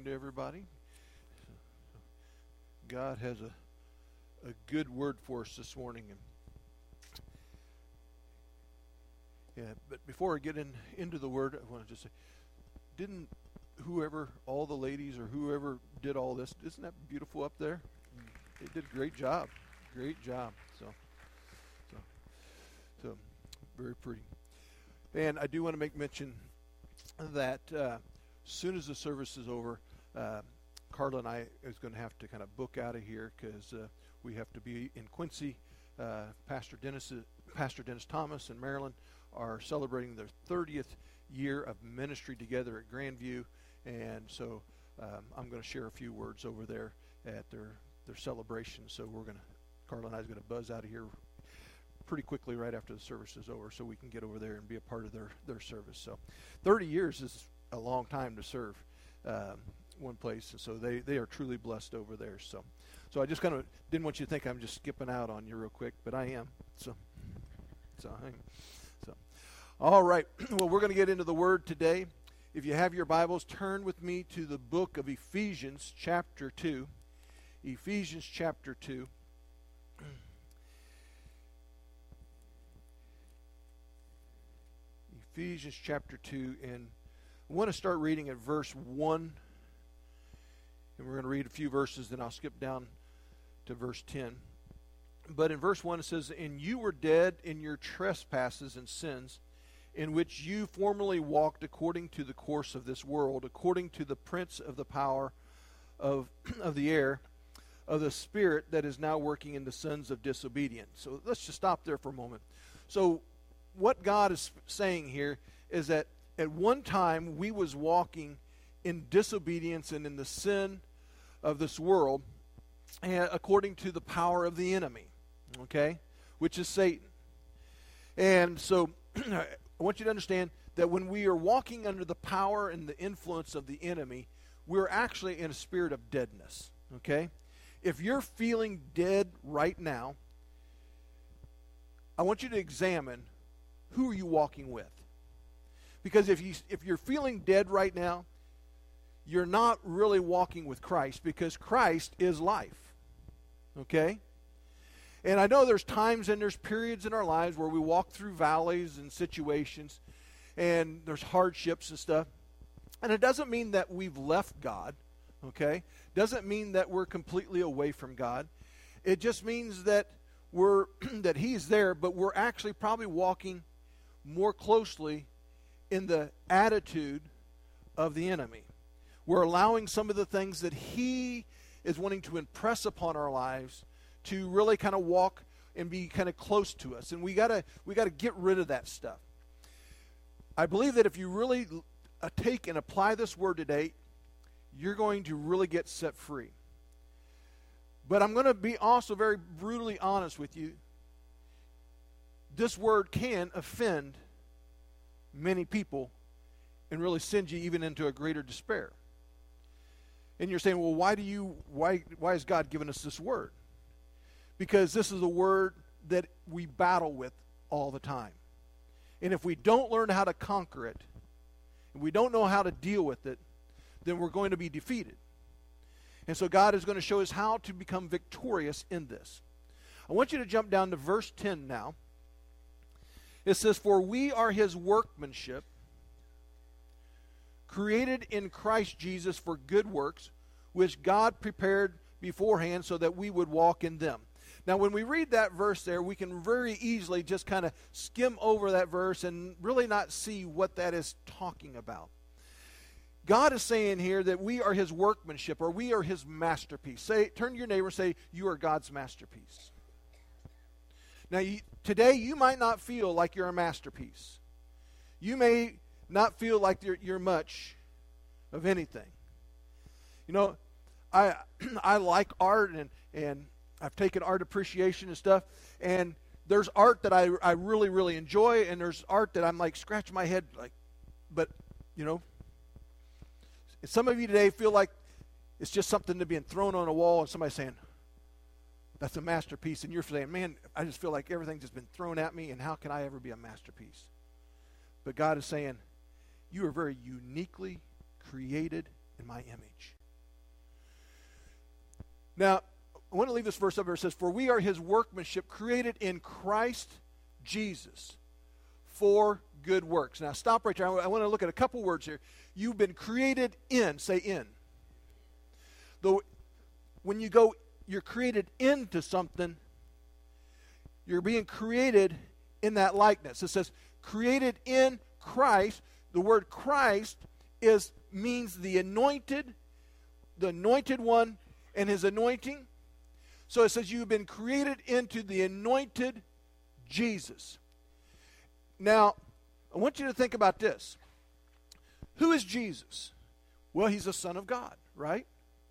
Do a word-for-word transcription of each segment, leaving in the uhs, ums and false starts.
morning to everybody. God has a, a good word for us this morning. And yeah, but before I get in, into the word, I want to just say, didn't whoever, all the ladies or whoever did all this, isn't that beautiful up there? They did a great job. Great job. So, so, so very pretty. And I do want to make mention that uh, as soon as the service is over, uh, Carla and I is going to have to kind of book out of here because uh, we have to be in Quincy. Uh, Pastor Dennis, Pastor Dennis Thomas and Marilyn are celebrating their thirtieth year of ministry together at Grandview, and so um, I'm going to share a few words over there at their their celebration. So we're going to, Carla and I is going to buzz out of here pretty quickly right after the service is over, so we can get over there and be a part of their their service. So, thirty years is a long time to serve um, one place, and so they they are truly blessed over there. So, so I just kind of didn't want you to think I'm just skipping out on you real quick, but I am. So, so, so, all right. Well, we're going to get into the Word today. If you have your Bibles, turn with me to the book of Ephesians, chapter two. Ephesians, chapter two. Ephesians chapter two, and I want to start reading at verse one, and we're going to read a few verses, then I'll skip down to verse ten. But in verse one it says, "And you were dead in your trespasses and sins, in which you formerly walked according to the course of this world, according to the prince of the power of, of the air, of the spirit that is now working in the sons of disobedience." So let's just stop there for a moment. So what God is saying here is that at one time we was walking in disobedience and in the sin of this world, and according to the power of the enemy, okay, which is Satan. And so I want you to understand that when we are walking under the power and the influence of the enemy, we're actually in a spirit of deadness, okay? If you're feeling dead right now, I want you to examine, who are you walking with? Because if you if you're feeling dead right now, you're not really walking with Christ, because Christ is life. Okay? And I know there's times and there's periods in our lives where we walk through valleys and situations, and there's hardships and stuff. And it doesn't mean that we've left God, okay? Doesn't mean that we're completely away from God. It just means that we're that He's there, but we're actually probably walking more closely in the attitude of the enemy. We're allowing some of the things that he is wanting to impress upon our lives to really kind of walk and be kind of close to us. And we gotta we gotta get rid of that stuff. I believe that if you really uh, take and apply this word today, you're going to really get set free. But I'm going to be also very brutally honest with you. This word can offend many people and really send you even into a greater despair. And you're saying, well, why do you why why has God given us this word? Because this is a word that we battle with all the time. And if we don't learn how to conquer it, and we don't know how to deal with it, then we're going to be defeated. And so God is going to show us how to become victorious in this. I want you to jump down to verse ten now. It says, "For we are His workmanship, created in Christ Jesus for good works, which God prepared beforehand so that we would walk in them." Now, when we read that verse there, we can very easily just kind of skim over that verse and really not see what that is talking about. God is saying here that we are His workmanship, or we are His masterpiece. Say, turn to your neighbor and say, "You are God's masterpiece." Now, you, today you might not feel like you're a masterpiece. You may not feel like you're, you're much of anything. You know, I I like art, and, and I've taken art appreciation and stuff, and there's art that I, I really, really enjoy, and there's art that I'm like scratching my head like, but, you know, some of you today feel like it's just something to being thrown on a wall and somebody saying, "That's a masterpiece," and you're saying, "Man, I just feel like everything's just been thrown at me, and how can I ever be a masterpiece?" But God is saying, you are very uniquely created in my image. Now, I want to leave this verse up here. It says, for we are his workmanship, created in Christ Jesus for good works. Now, stop right there. I want to look at a couple words here. You've been created in. Say in. Though, when you go, you're created into something, you're being created in that likeness. It says, created in Christ. The word Christ is means the anointed, the anointed one and his anointing. So it says you've been created into the anointed Jesus. Now, I want you to think about this. Who is Jesus? Well, he's the Son of God, right?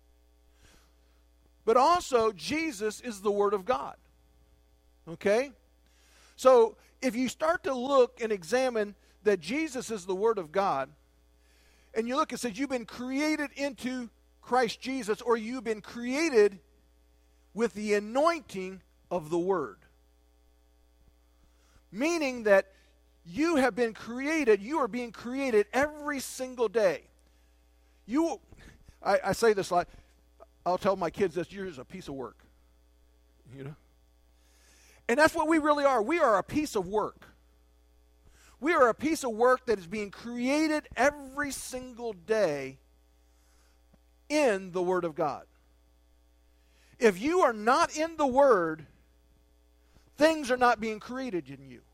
But also, Jesus is the Word of God. Okay? So, if you start to look and examine that Jesus is the Word of God, and you look and says you've been created into Christ Jesus, or you've been created with the anointing of the Word. Meaning that you have been created, you are being created every single day. You, I, I say this like, I'll tell my kids this, you're just a piece of work. You know? And that's what we really are. We are a piece of work. We are a piece of work that is being created every single day in the Word of God. If you are not in the Word, things are not being created in you.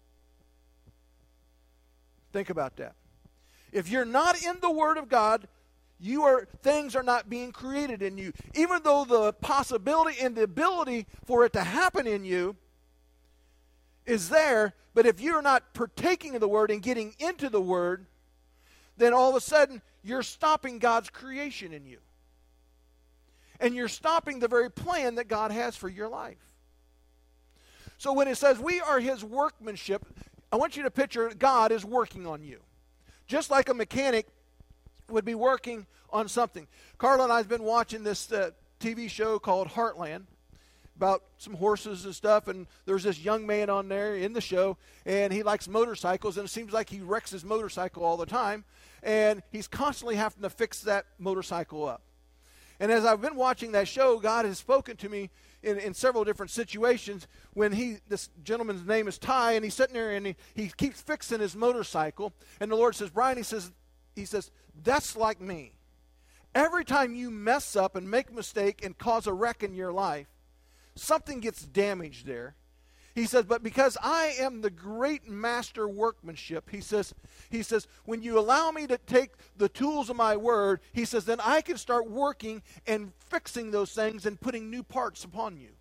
Think about that. If you're not in the Word of God, you are things are not being created in you. Even though the possibility and the ability for it to happen in you is there, but if you're not partaking of the Word and getting into the Word, then all of a sudden you're stopping God's creation in you. And you're stopping the very plan that God has for your life. So when it says we are his workmanship, I want you to picture God is working on you. Just like a mechanic would be working on something. Carla and I have been watching this uh, T V show called Heartland about some horses and stuff, and there's this young man on there in the show, and he likes motorcycles, and it seems like he wrecks his motorcycle all the time, and he's constantly having to fix that motorcycle up. And as I've been watching that show, God has spoken to me in, in several different situations when he, this gentleman's name is Ty, and he's sitting there and he, he keeps fixing his motorcycle. And the Lord says, Brian, he says, he says, that's like me. Every time you mess up and make a mistake and cause a wreck in your life, something gets damaged there. He says, but because I am the great master workmanship, he says, he says, when you allow me to take the tools of my word, he says, then I can start working and fixing those things and putting new parts upon you.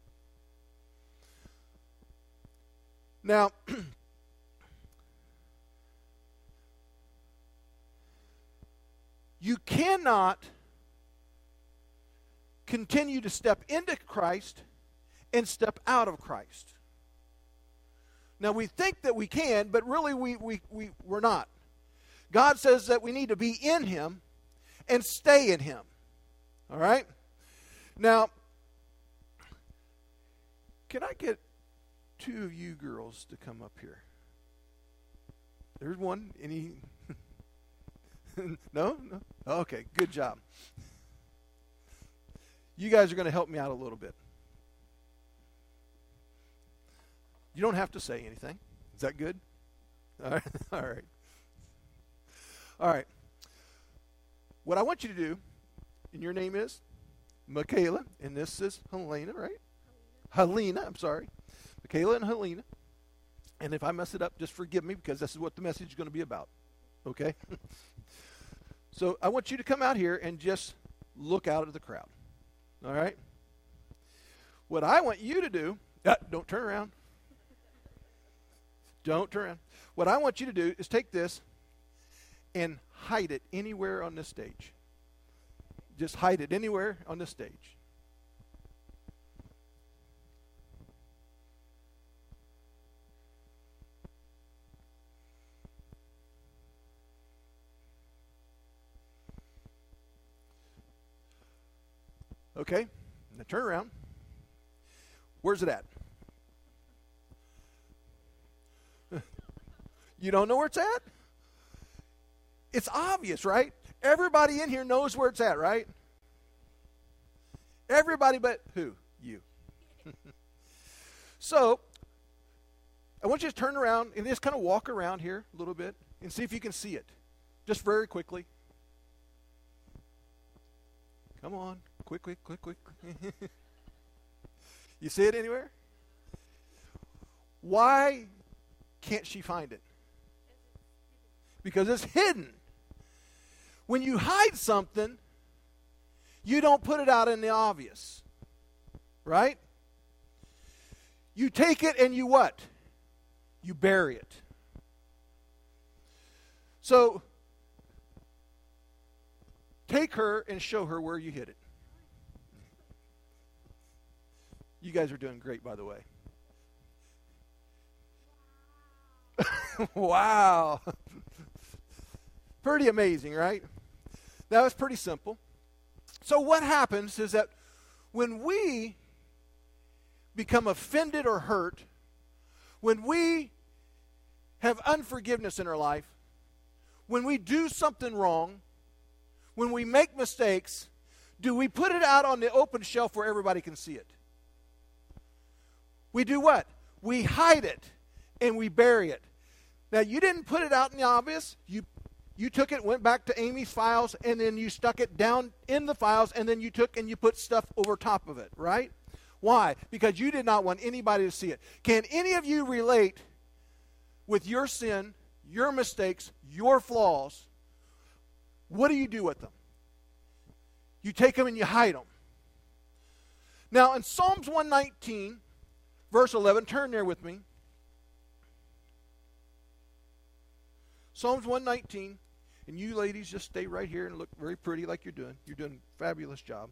Now, you cannot continue to step into Christ and step out of Christ. Now, we think that we can, but really we, we, we, we're not. God says that we need to be in him and stay in him. All right? Now, can I get two of you girls to come up here? There's one. Any? No? No? Okay, good job. You guys are going to help me out a little bit. You don't have to say anything. Is that good? All right. All right. All right. What I want you to do, and your name is Michaela, and this is Helena, right? Helena, I'm sorry. Michaela and Helena. And if I mess it up, just forgive me because this is what the message is going to be about. Okay? So I want you to come out here and just look out at the crowd. All right? What I want you to do, uh, don't turn around. Don't turn around. What I want you to do is take this and hide it anywhere on this stage. Just hide it anywhere on this stage. Okay, now turn around. Where's it at? You don't know where it's at? It's obvious, right? Everybody in here knows where it's at, right? Everybody but who? You. So, I want you to turn around and just kind of walk around here a little bit and see if you can see it. Just very quickly. Come on. Quick, quick, quick, quick. You see it anywhere? Why can't she find it? Because it's hidden. When you hide something, you don't put it out in the obvious. Right? You take it and you what? You bury it. So, take her and show her where you hid it. You guys are doing great, by the way. Wow. Pretty amazing, right? That was pretty simple. So what happens is that when we become offended or hurt, when we have unforgiveness in our life, when we do something wrong, when we make mistakes, do we put it out on the open shelf where everybody can see it? We do what? We hide it and we bury it. Now, you didn't put it out in the obvious. You you took it, went back to Amy's files, and then you stuck it down in the files, and then you took and you put stuff over top of it, right? Why? Because you did not want anybody to see it. Can any of you relate with your sin, your mistakes, your flaws? What do you do with them? You take them and you hide them. Now, in Psalms one nineteen, verse eleven, turn there with me. Psalms one nineteen, and you ladies just stay right here and look very pretty like you're doing. You're doing a fabulous job.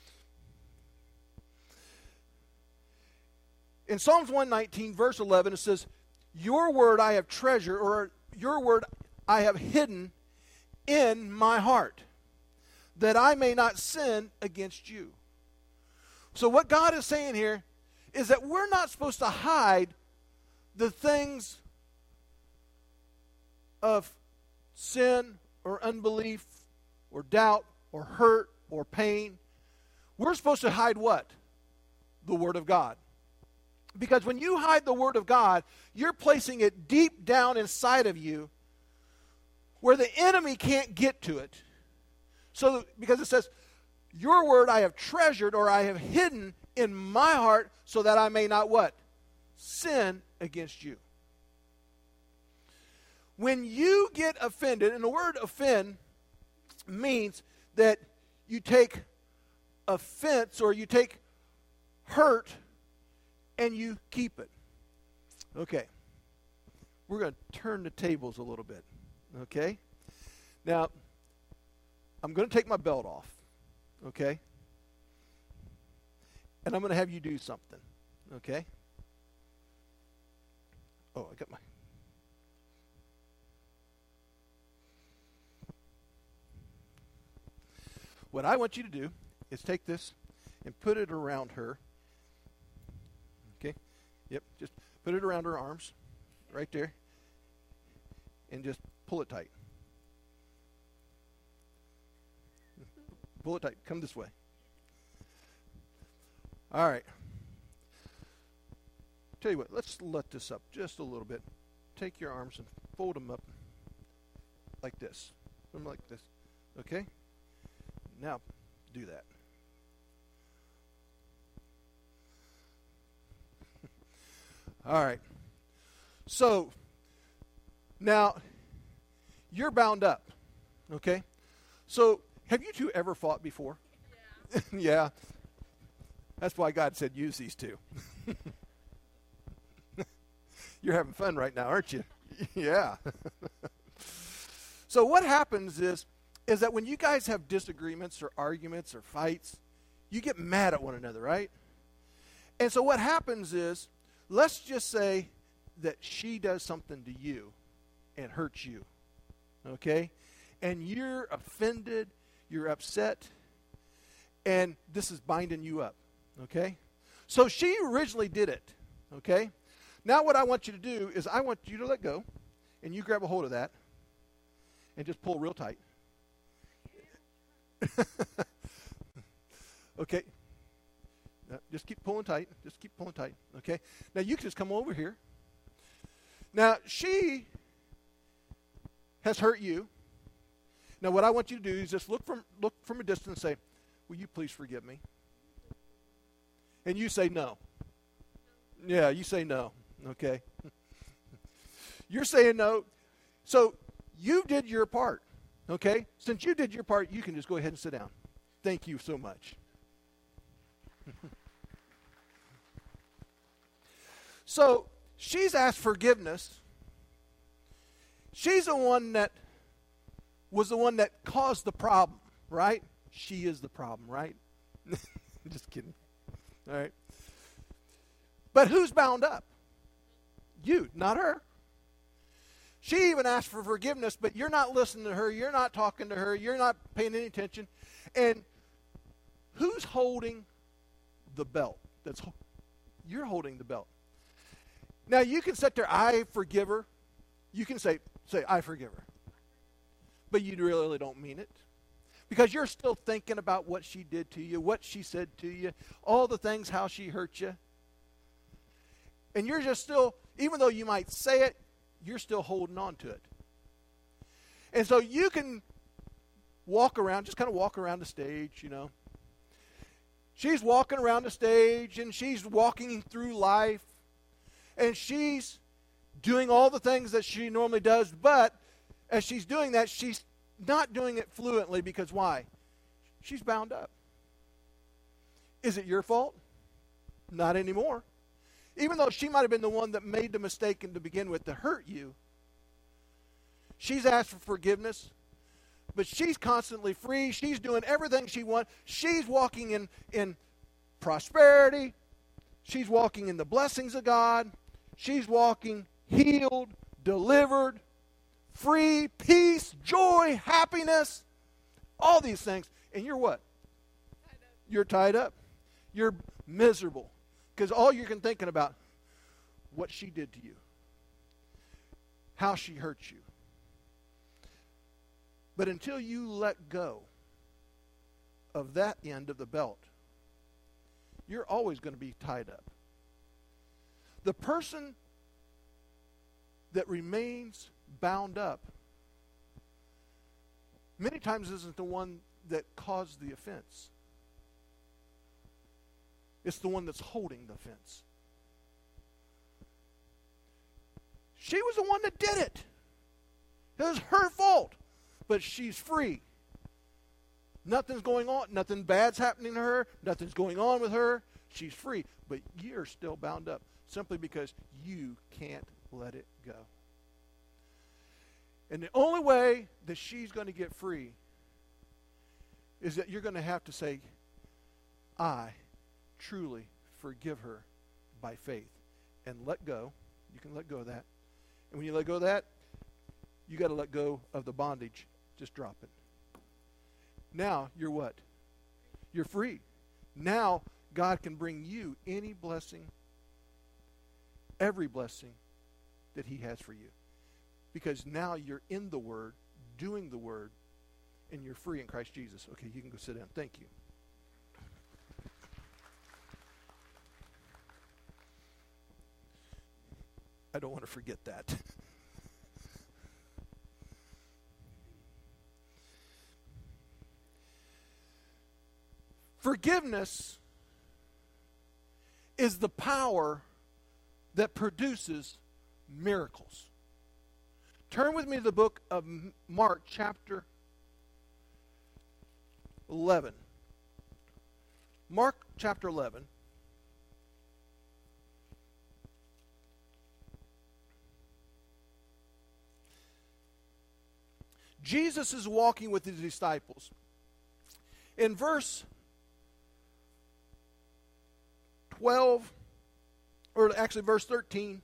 In Psalms one nineteen, verse eleven, it says, your word I have treasured, or your word I have hidden in my heart, that I may not sin against you. So what God is saying here is that we're not supposed to hide the things of sin or unbelief or doubt or hurt or pain. We're supposed to hide what? The Word of God. Because when you hide the Word of God, you're placing it deep down inside of you where the enemy can't get to it. So, because it says, your word I have treasured, or I have hidden in my heart, so that I may not what? Sin against you. When you get offended, and the word offend means that you take offense or you take hurt and you keep it. Okay. We're going to turn the tables a little bit. Okay? Now, I'm going to take my belt off. Okay? And I'm going to have you do something. Okay? Oh, I got my... What I want you to do is take this and put it around her. Okay? Yep, just put it around her arms, right there, and just pull it tight. Pull it tight. Come this way. All right. Tell you what, let's let this up just a little bit. Take your arms and fold them up like this. Put them like this. Okay? Now, do that. All right. So, now, you're bound up. Okay? So, have you two ever fought before? Yeah. Yeah. That's why God said use these two. You're having fun right now, aren't you? Yeah. So what happens is, is that when you guys have disagreements or arguments or fights, you get mad at one another, right? And so what happens is, let's just say that she does something to you and hurts you, okay? And you're offended, you're upset, and this is binding you up, okay? So she originally did it, okay? Now what I want you to do is I want you to let go, and you grab a hold of that and just pull real tight. Okay. Now, just keep pulling tight. Just keep pulling tight. Okay. Now you can just come over here. Now she has hurt you. Now what I want you to do is just look from look from a distance and say, "Will you please forgive me?" And you say no. Yeah, you say no. Okay. You're saying no. So you did your part. Okay? Since you did your part, you can just go ahead and sit down. Thank you so much. So she's asked forgiveness. She's the one that was the one that caused the problem, right? She is the problem, right? Just kidding. All right. But who's bound up? You, not her. She even asked for forgiveness, but you're not listening to her. You're not talking to her. You're not paying any attention. And who's holding the belt? That's you're holding the belt. Now you can sit there, I forgive her. You can say, say, I forgive her. But you really don't mean it. Because you're still thinking about what she did to you, what she said to you, all the things, how she hurt you. And you're just still, even though you might say it, you're still holding on to it. And so you can walk around, just kind of walk around the stage, you know. She's walking around the stage, and she's walking through life, and she's doing all the things that she normally does, but as she's doing that, she's not doing it fluently because why? She's bound up. Is it your fault? Not anymore. Even though she might have been the one that made the mistake in to begin with to hurt you, she's asked for forgiveness, but she's constantly free. She's doing everything she wants. She's walking in, in prosperity. She's walking in the blessings of God. She's walking healed, delivered, free, peace, joy, happiness, all these things. And you're what? Tied you're tied up. You're miserable. Because all you're thinking about, what she did to you. How she hurt you. But until you let go of that end of the belt, you're always going to be tied up. The person that remains bound up many times isn't the one that caused the offense. It's the one that's holding the offense. She was the one that did it. It was her fault. But she's free. Nothing's going on. Nothing bad's happening to her. Nothing's going on with her. She's free. But you're still bound up simply because you can't let it go. And the only way that she's going to get free is that you're going to have to say, I truly forgive her by faith. And let go. You can let go of that. And when you let go of that, you got to let go of the bondage. Just drop it. Now you're what? You're free. Now God can bring you any blessing, every blessing that he has for you. Because now you're in the Word, doing the Word, and you're free in Christ Jesus. Okay, you can go sit down. Thank you. I don't want to forget that. Forgiveness is the power that produces miracles. Turn with me to the book of Mark, chapter eleven. Mark, chapter eleven. Jesus is walking with his disciples. In verse twelve, or actually verse thirteen,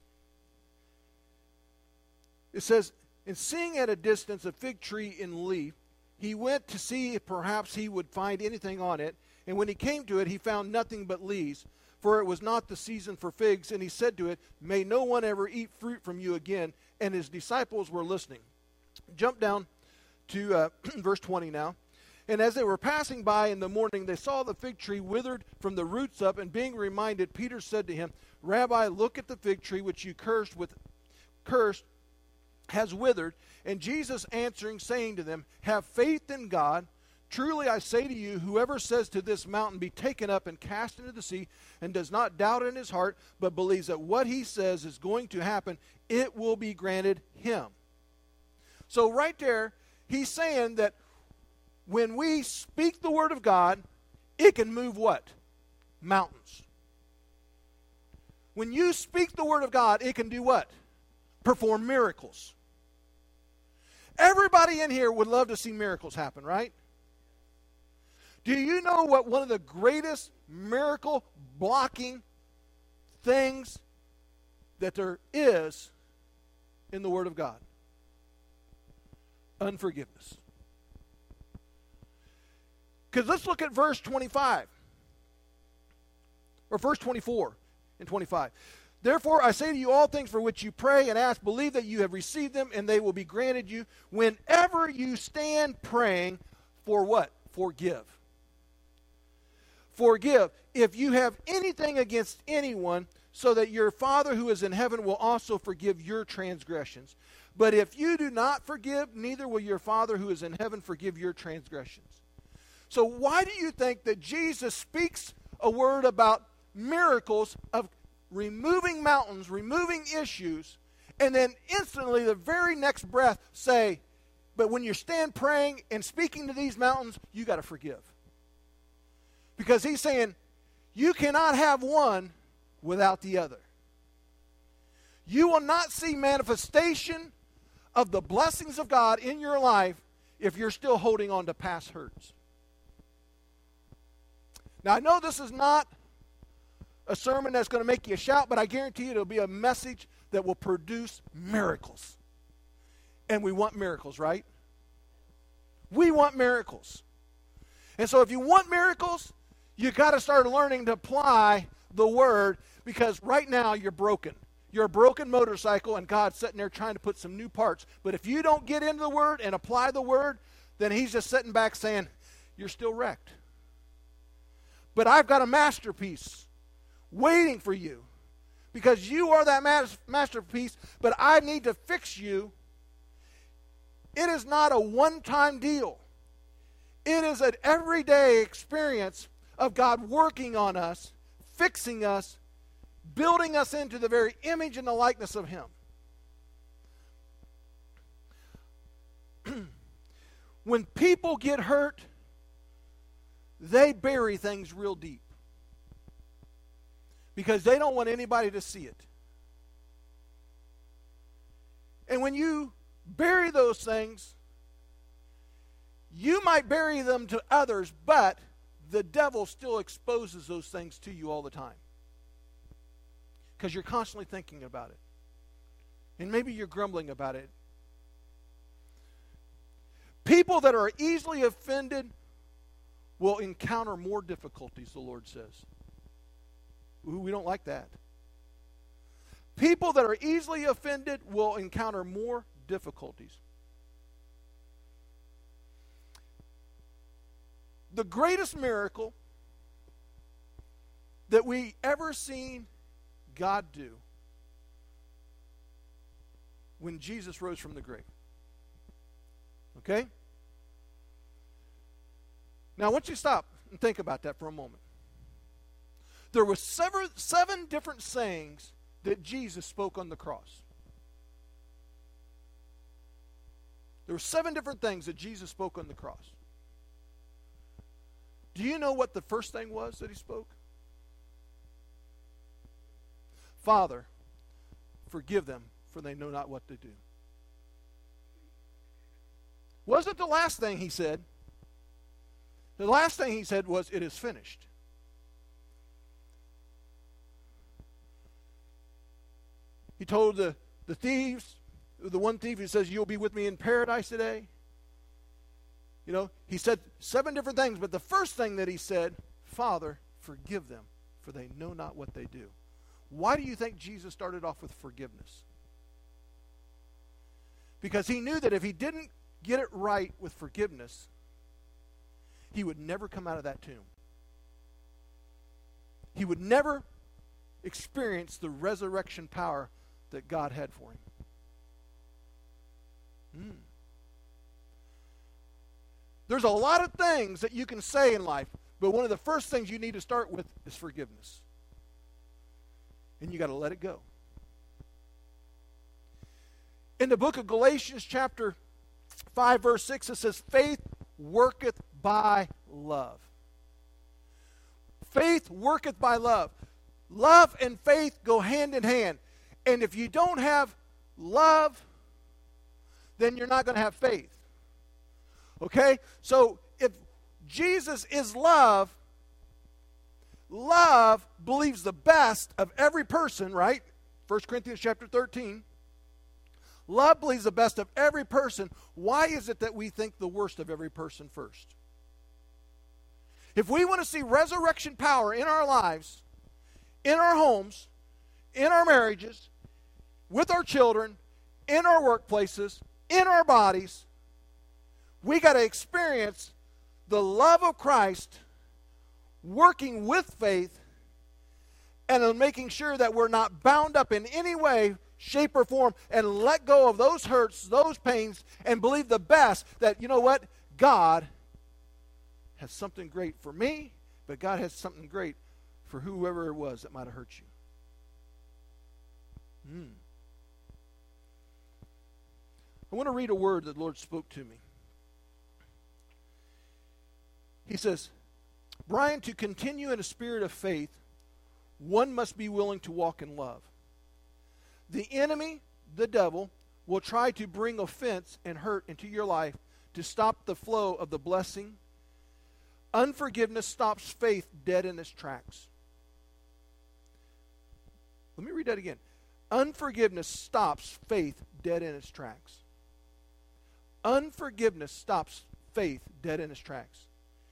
it says, and seeing at a distance a fig tree in leaf, he went to see if perhaps he would find anything on it. And when he came to it, he found nothing but leaves, for it was not the season for figs. And he said to it, may no one ever eat fruit from you again. And his disciples were listening. Jump down to uh, verse twenty now. And as they were passing by in the morning, they saw the fig tree withered from the roots up, and being reminded, Peter said to him, Rabbi, look at the fig tree which you cursed with cursed has withered. And Jesus answering, saying to them, have faith in God. Truly I say to you, whoever says to this mountain, be taken up and cast into the sea, and does not doubt in his heart, but believes that what he says is going to happen, it will be granted him. So right there, he's saying that when we speak the word of God, it can move what? Mountains. When you speak the word of God, it can do what? Perform miracles. Everybody in here would love to see miracles happen, right? Do you know what one of the greatest miracle blocking things that there is in the Word of God? Unforgiveness. Because let's look at verse twenty-five. Or verse twenty-four and twenty-five. Therefore, I say to you, all things for which you pray and ask, believe that you have received them, and they will be granted you. Whenever you stand praying, for what? Forgive. Forgive if you have anything against anyone, so that your Father who is in heaven will also forgive your transgressions. But if you do not forgive, neither will your Father who is in heaven forgive your transgressions. So why do you think that Jesus speaks a word about miracles of removing mountains, removing issues, and then instantly the very next breath say, but when you stand praying and speaking to these mountains, you got to forgive? Because he's saying, you cannot have one without the other. You will not see manifestation of the blessings of God in your life if you're still holding on to past hurts. Now, I know this is not a sermon that's going to make you shout, but I guarantee you it'll be a message that will produce miracles. And we want miracles, right? We want miracles. And so if you want miracles, you got to start learning to apply the word, because right now you're broken. You're a broken motorcycle, and God's sitting there trying to put some new parts. But if you don't get into the word and apply the word, then he's just sitting back saying, you're still wrecked. But I've got a masterpiece waiting for you, because you are that mas- masterpiece, but I need to fix you. It is not a one-time deal. It is an everyday experience of God working on us, fixing us, building us into the very image and the likeness of him. When people get hurt, they bury things real deep, because they don't want anybody to see it. And when you bury those things, you might bury them to others, but the devil still exposes those things to you all the time, because you're constantly thinking about it. And maybe you're grumbling about it. People that are easily offended will encounter more difficulties, the Lord says. Ooh, we don't like that. People that are easily offended will encounter more difficulties. The greatest miracle that we ever seen God do, when Jesus rose from the grave. Okay? Now I want you to stop and think about that for a moment. There were seven, seven different sayings that Jesus spoke on the cross. There were seven different things that Jesus spoke on the cross. Do you know what the first thing was that he spoke? Father, forgive them, for they know not what to do. Wasn't the last thing he said. The last thing he said was, it is finished. He told the, the thieves, the one thief, he says, you'll be with me in paradise today. You know, he said seven different things, but the first thing that he said, Father, forgive them, for they know not what they do. Why do you think Jesus started off with forgiveness? Because he knew that if he didn't get it right with forgiveness, he would never come out of that tomb. He would never experience the resurrection power that God had for him. Mm. There's a lot of things that you can say in life, but one of the first things you need to start with is forgiveness. And you got to let it go. In the book of Galatians chapter five verse six, it says, faith worketh by love. Faith worketh by love. Love and faith go hand in hand. And if you don't have love, then you're not going to have faith. Okay? So if Jesus is love, love believes the best of every person, right? First Corinthians chapter thirteen. Love believes the best of every person. Why is it that we think the worst of every person first? If we want to see resurrection power in our lives, in our homes, in our marriages, with our children, in our workplaces, in our bodies, we got to experience the love of Christ working with faith and making sure that we're not bound up in any way, shape, or form, and let go of those hurts, those pains, and believe the best that, you know what, God has something great for me, but God has something great for whoever it was that might have hurt you. Mm. I want to read a word that the Lord spoke to me. He says, Brian, to continue in a spirit of faith, one must be willing to walk in love. The enemy, the devil, will try to bring offense and hurt into your life to stop the flow of the blessing. Unforgiveness stops faith dead in its tracks. Let me read that again. Unforgiveness stops faith dead in its tracks. Unforgiveness stops faith dead in its tracks.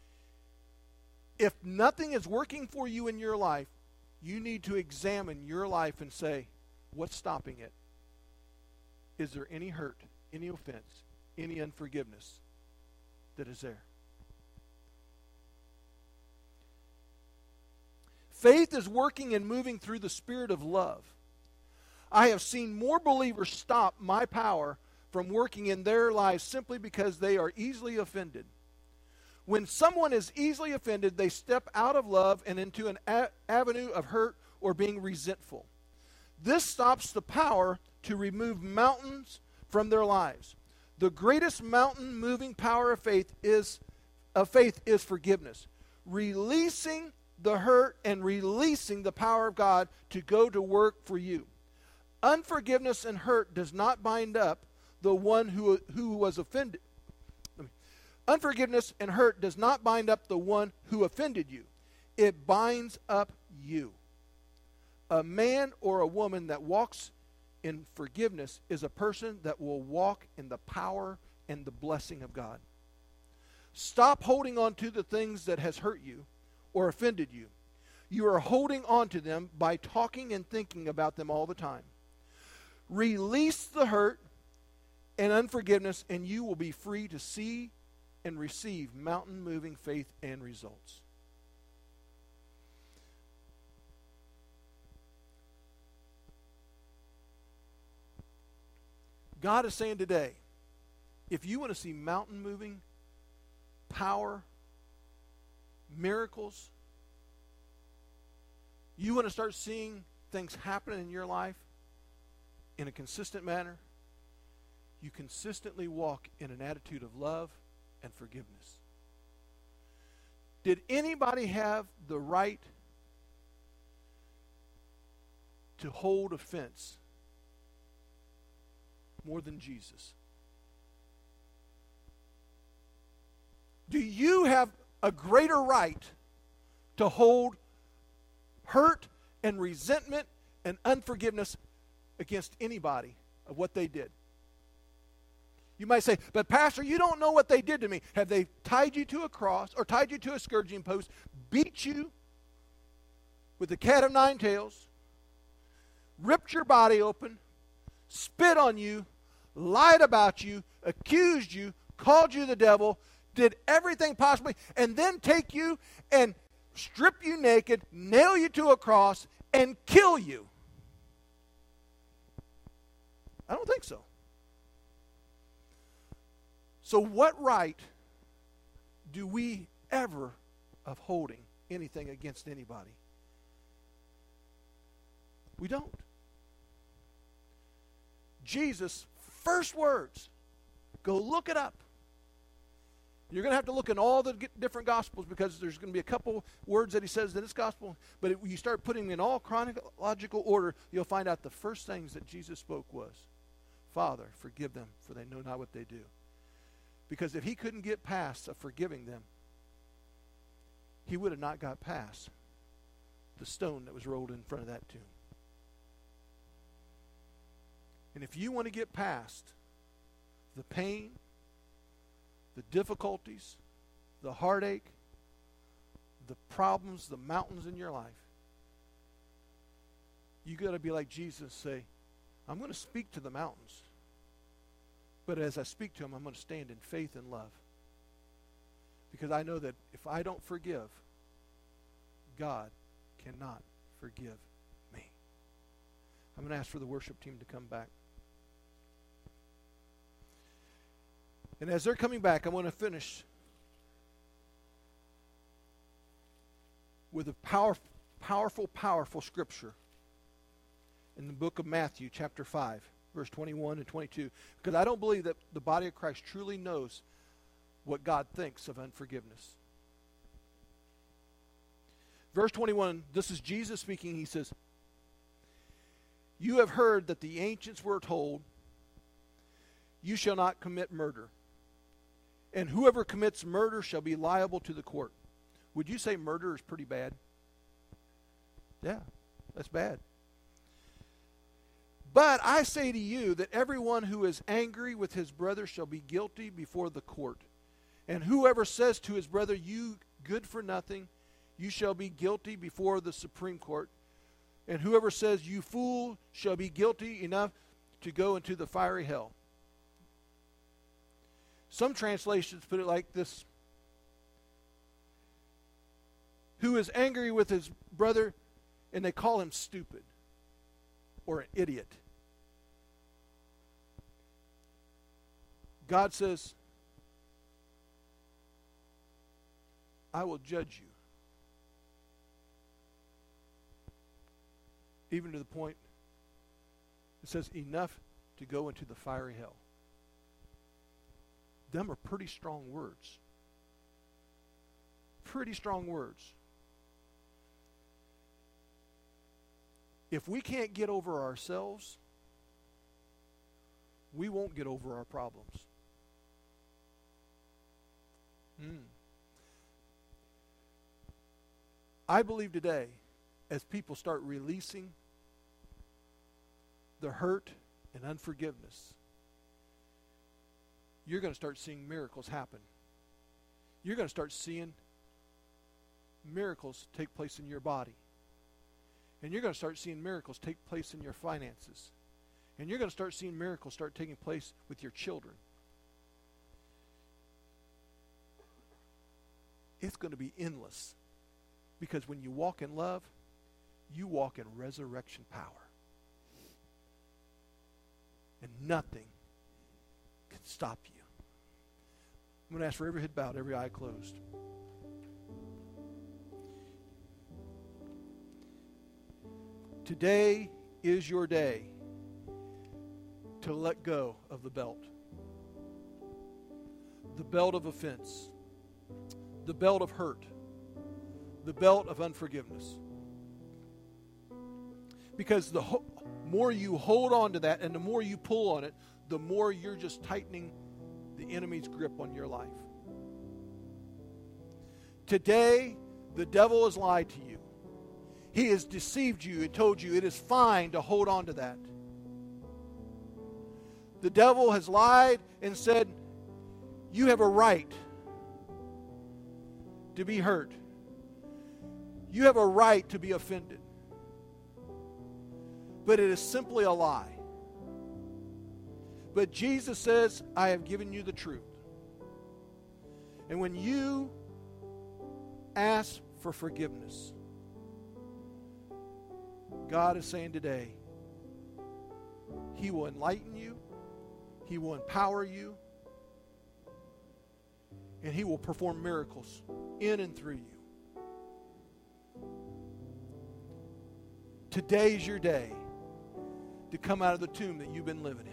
If nothing is working for you in your life, you need to examine your life and say, what's stopping it? Is there any hurt, any offense, any unforgiveness that is there? Faith is working and moving through the spirit of love. I have seen more believers stop my power from working in their lives simply because they are easily offended. When someone is easily offended, they step out of love and into an a- avenue of hurt or being resentful. This stops the power to remove mountains from their lives. The greatest mountain moving power of faith is of faith is forgiveness. Releasing the hurt and releasing the power of God to go to work for you. Unforgiveness and hurt does not bind up the one who, who was offended. Unforgiveness and hurt does not bind up the one who offended you. It binds up you. A man or a woman that walks in forgiveness is a person that will walk in the power and the blessing of God. Stop holding on to the things that has hurt you or offended you. You are holding on to them by talking and thinking about them all the time. Release the hurt and unforgiveness, and you will be free to see and receive mountain-moving faith and results. God is saying today, if you want to see mountain-moving power, miracles, you want to start seeing things happening in your life in a consistent manner, you consistently walk in an attitude of love and forgiveness. Did anybody have the right to hold offense more than Jesus? Do you have a greater right to hold hurt and resentment and unforgiveness against anybody of what they did? You might say, but Pastor, you don't know what they did to me. Have they tied you to a cross or tied you to a scourging post, beat you with the cat of nine tails, ripped your body open, spit on you, lied about you, accused you, called you the devil, did everything possibly, and then take you and strip you naked, nail you to a cross, and kill you? I don't think so. So what right do we ever of holding anything against anybody? We don't. Jesus' first words, go look it up. You're going to have to look in all the different Gospels because there's going to be a couple words that he says in this Gospel. But if you start putting them in all chronological order, you'll find out the first things that Jesus spoke was, Father, forgive them, for they know not what they do. Because if he couldn't get past of forgiving them, he would have not got past the stone that was rolled in front of that tomb. And if you want to get past the pain, the difficulties, the heartache, the problems, the mountains in your life, you got to be like Jesus, say, I'm going to speak to the mountains. But as I speak to them, I'm going to stand in faith and love. Because I know that if I don't forgive, God cannot forgive me. I'm going to ask for the worship team to come back. And as they're coming back, I want to finish with a power, powerful, powerful scripture in the book of Matthew, chapter five, verse twenty-one and twenty-two. Because I don't believe that the body of Christ truly knows what God thinks of unforgiveness. Verse twenty-one, this is Jesus speaking. He says, you have heard that the ancients were told, you shall not commit murder. And whoever commits murder shall be liable to the court. Would you say murder is pretty bad? Yeah, that's bad. But I say to you that everyone who is angry with his brother shall be guilty before the court. And whoever says to his brother, you good for nothing, you shall be guilty before the Supreme Court. And whoever says, you fool, shall be guilty enough to go into the fiery hell. Some translations put it like this. Who is angry with his brother, and they call him stupid or an idiot. God says, I will judge you. Even to the point, it says, enough to go into the fiery hell. Them are pretty strong words. Pretty strong words. If we can't get over ourselves, we won't get over our problems. Mm. I believe today, as people start releasing the hurt and unforgiveness, you're going to start seeing miracles happen. You're going to start seeing miracles take place in your body. And you're going to start seeing miracles take place in your finances. And you're going to start seeing miracles start taking place with your children. It's going to be endless. Because when you walk in love, you walk in resurrection power. And nothing can stop you. I'm going to ask for every head bowed, every eye closed. Today is your day to let go of the belt. The belt of offense. The belt of hurt. The belt of unforgiveness. Because the ho- more you hold on to that and the more you pull on it, the more you're just tightening the enemy's grip on your life. Today, the devil has lied to you. He has deceived you and told you it is fine to hold on to that. The devil has lied and said, you have a right to be hurt. You have a right to be offended. But it is simply a lie. But Jesus says, I have given you the truth. And when you ask for forgiveness, God is saying today, He will enlighten you, He will empower you, and He will perform miracles in and through you. Today's your day to come out of the tomb that you've been living in.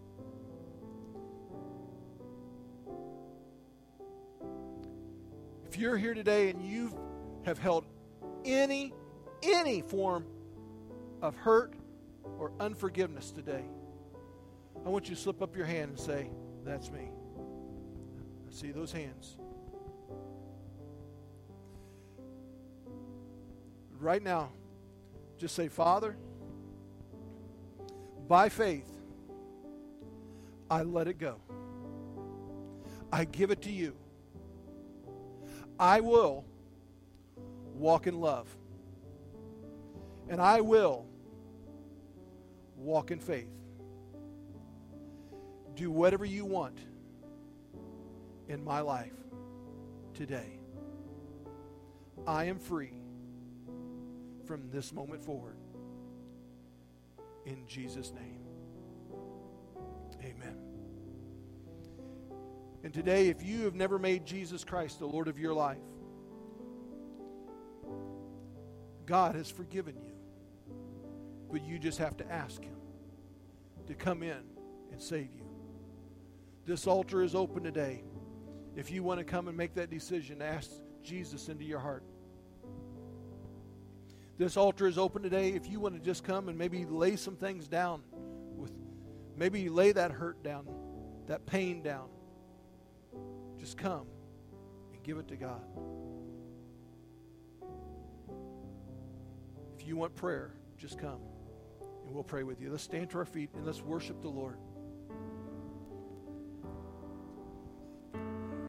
If you're here today and you have held any, any form of hurt or unforgiveness today, I want you to slip up your hand and say, that's me. I see those hands. Right now, just say, Father, by faith, I let it go. I give it to you. I will walk in love. And I will walk in faith. Do whatever you want in my life today. I am free from this moment forward. In Jesus' name. Amen. And today, if you have never made Jesus Christ the Lord of your life, God has forgiven you. But you just have to ask Him to come in and save you. This altar is open today. If you want to come and make that decision, ask Jesus into your heart. This altar is open today. If you want to just come and maybe lay some things down, with maybe lay that hurt down, that pain down. Just come and give it to God. If you want prayer, just come and we'll pray with you. Let's stand to our feet and let's worship the Lord.